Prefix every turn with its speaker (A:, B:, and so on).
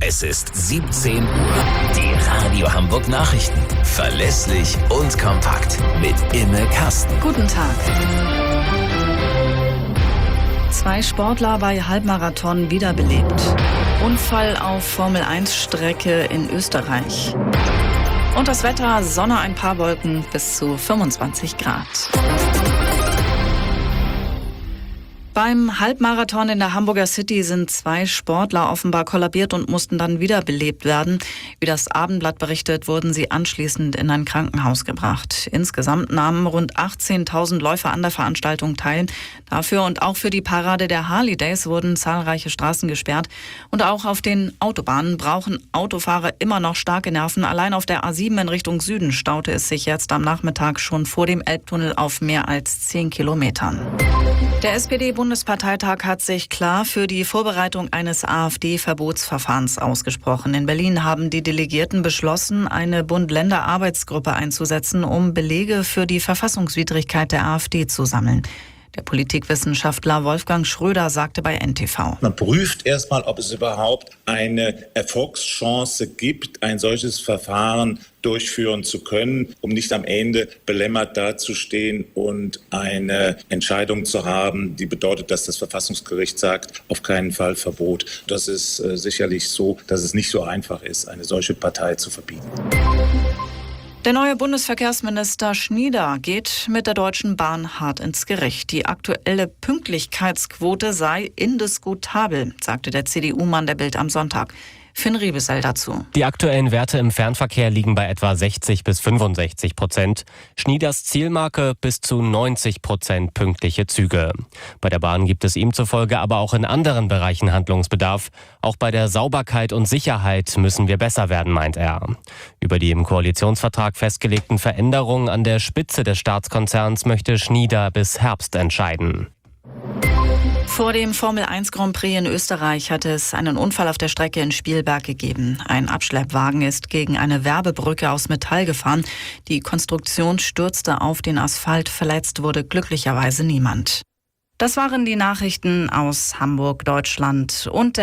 A: Es ist 17 Uhr. Die Radio Hamburg Nachrichten. Verlässlich und kompakt. Mit Imme Kasten.
B: Guten Tag. 2 Sportler bei Halbmarathon wiederbelebt. Unfall auf Formel-1-Strecke in Österreich. Und das Wetter: Sonne, ein paar Wolken, bis zu 25 Grad. Beim Halbmarathon in der Hamburger City sind 2 Sportler offenbar kollabiert und mussten dann wiederbelebt werden. Wie das Abendblatt berichtet, wurden sie anschließend in ein Krankenhaus gebracht. Insgesamt nahmen rund 18.000 Läufer an der Veranstaltung teil. Dafür und auch für die Parade der Harley Days wurden zahlreiche Straßen gesperrt. Und auch auf den Autobahnen brauchen Autofahrer immer noch starke Nerven. Allein auf der A7 in Richtung Süden staute es sich jetzt am Nachmittag schon vor dem Elbtunnel auf mehr als 10 Kilometern. Der SPD-Bundesparteitag hat sich klar für die Vorbereitung eines AfD-Verbotsverfahrens ausgesprochen. In Berlin haben die Delegierten beschlossen, eine Bund-Länder-Arbeitsgruppe einzusetzen, um Belege für die Verfassungswidrigkeit der AfD zu sammeln. Der Politikwissenschaftler Wolfgang Schröder sagte bei NTV:
C: Man prüft erstmal, ob es überhaupt eine Erfolgschance gibt, ein solches Verfahren durchführen zu können, um nicht am Ende belämmert dazustehen und eine Entscheidung zu haben, die bedeutet, dass das Verfassungsgericht sagt, auf keinen Fall Verbot. Das ist sicherlich so, dass es nicht so einfach ist, eine solche Partei zu verbieten.
B: Der neue Bundesverkehrsminister Schnieder geht mit der Deutschen Bahn hart ins Gericht. Die aktuelle Pünktlichkeitsquote sei indiskutabel, sagte der CDU-Mann der Bild am Sonntag. Finn Riebesell dazu.
D: Die aktuellen Werte im Fernverkehr liegen bei etwa 60-65%. Schnieders Zielmarke bis zu 90% pünktliche Züge. Bei der Bahn gibt es ihm zufolge aber auch in anderen Bereichen Handlungsbedarf. Auch bei der Sauberkeit und Sicherheit müssen wir besser werden, meint er. Über die im Koalitionsvertrag festgelegten Veränderungen an der Spitze des Staatskonzerns möchte Schnieder bis Herbst entscheiden.
B: Vor dem Formel-1 Grand Prix in Österreich hat es einen Unfall auf der Strecke in Spielberg gegeben. Ein Abschleppwagen ist gegen eine Werbebrücke aus Metall gefahren. Die Konstruktion stürzte auf den Asphalt. Verletzt wurde glücklicherweise niemand. Das waren die Nachrichten aus Hamburg, Deutschland und der